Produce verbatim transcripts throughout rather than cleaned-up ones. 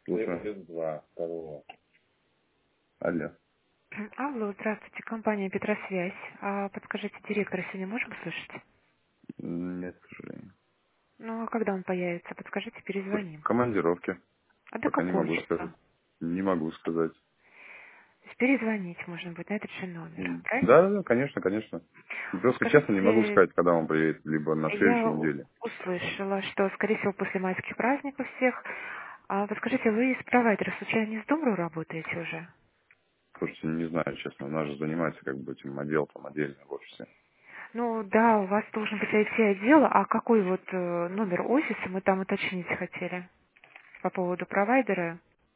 Слушаю. Два, второго. Алло. Алло, здравствуйте, компания Петросвязь. А подскажите, директора сегодня можем услышать? Нет, к сожалению. Ну, а когда он появится? Подскажите, В перезвоним. командировке. А до Пока не какого могу сказать. числа? Не могу сказать. То есть перезвонить можно будет на этот же номер, М. Да, правильно? да, да, конечно, конечно. Просто честно не могу Скажите, сказать, когда он приедет, либо на следующей я неделе. услышала, что, скорее всего, после майских праздников всех. А подскажите, вы из провайдера случайно не с Домру работаете уже? Слушайте, не знаю, честно. У нас же занимается как бы этим отдел там отдельно в офисе. Ну да, у вас должен быть ай ти-отдел, а какой вот э, номер офиса мы там уточнить хотели по поводу провайдера?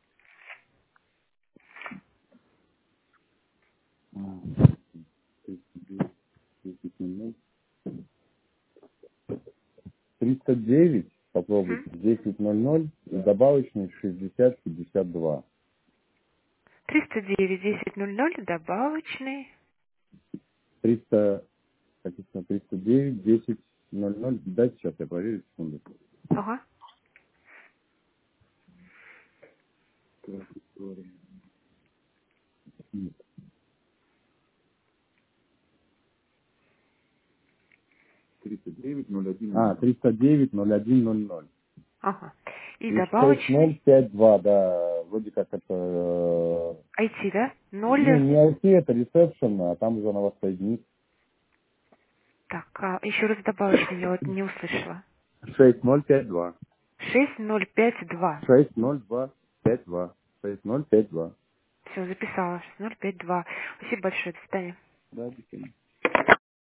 триста девять, попробуйте, М? десять ноль ноль, и добавочный шестьдесят пятьдесят два. триста девять десять ноль ноль добавочный. триста, написано триста девять, десять ноль ноль. Дайте сейчас я проверю, секунду. Ага. триста девять ноль один. А, триста девять ноль один ноль ноль. Ага. И И шесть ноль добавочный пять два, да, вроде как это, э, ай ти, да? ну, Ноль. не ай ти, это ресепшн, а там уже на вас соединит. Так, а еще раз добавочный я вот не услышала. шесть ноль пять два. шесть ноль пять два. шесть ноль два пять два. шесть ноль пять два. Все, записала. шесть ноль пять два. Спасибо большое. До свидания. Да, объясню.